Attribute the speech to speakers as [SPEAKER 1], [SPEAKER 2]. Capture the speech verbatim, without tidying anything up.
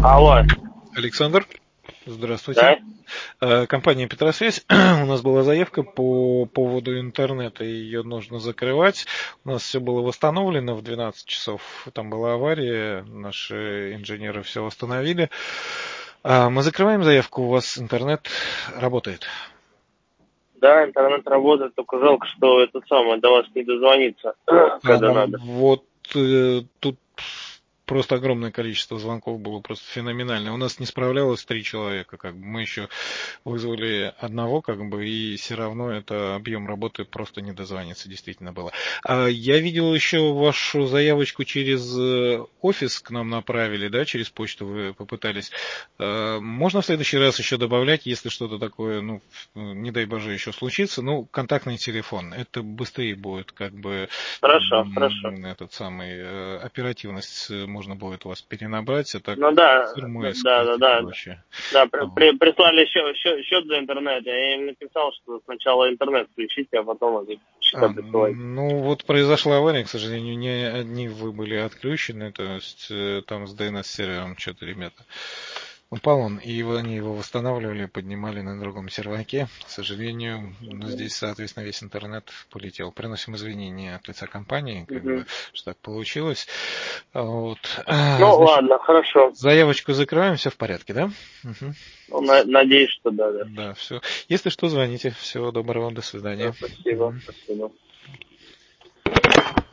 [SPEAKER 1] Алло.
[SPEAKER 2] Александр, здравствуйте.
[SPEAKER 1] Да?
[SPEAKER 2] Компания Петросвязь. У нас была заявка по поводу интернета, ее нужно закрывать. У нас все было восстановлено в двенадцать часов. Там была авария, наши инженеры все восстановили. Мы закрываем заявку, у вас интернет работает?
[SPEAKER 1] Да, интернет работает, только жалко, что это самое, до вас не дозвониться, когда
[SPEAKER 2] А,
[SPEAKER 1] надо.
[SPEAKER 2] вот э, тут просто огромное количество звонков было, просто феноменально. У нас не справлялось три человека, как бы мы еще вызвали одного, как бы, и все равно это объем работы просто не дозвониться действительно было. А я видел еще вашу заявочку через офис к нам направили, да, через почту вы попытались. Можно в следующий раз еще добавлять, если что-то такое, ну, не дай боже, еще случится, ну, контактный телефон. Это быстрее будет, как бы,
[SPEAKER 1] Хорошо, хорошо.
[SPEAKER 2] этот самый, оперативность можно будет у вас перенабрать, а так
[SPEAKER 1] Ну да,
[SPEAKER 2] фирму
[SPEAKER 1] да,
[SPEAKER 2] искать
[SPEAKER 1] да,
[SPEAKER 2] и
[SPEAKER 1] да.
[SPEAKER 2] прочее.
[SPEAKER 1] Да, при, при- прислали счет, счет, счет за интернет, я им написал, что сначала интернет включите, а потом эти счета
[SPEAKER 2] А,
[SPEAKER 1] присылайте.
[SPEAKER 2] ну вот произошла авария, к сожалению, не одни вы были отключены, то есть там с ди эн эс-сервером что-то ребята упал он, и его, они его восстанавливали, поднимали на другом серваке. К сожалению, ну, здесь, соответственно, весь интернет полетел. Приносим извинения от лица компании, как
[SPEAKER 1] Угу.
[SPEAKER 2] бы, что так получилось. Вот.
[SPEAKER 1] Ну
[SPEAKER 2] Значит,
[SPEAKER 1] ладно, хорошо.
[SPEAKER 2] заявочку закрываем, все в порядке, да? Угу.
[SPEAKER 1] Ну, на- надеюсь, что да, да.
[SPEAKER 2] Да, все. Если что, звоните. Всего доброго, до
[SPEAKER 1] Да,
[SPEAKER 2] свидания.
[SPEAKER 1] спасибо,
[SPEAKER 2] Мгм.
[SPEAKER 1] спасибо.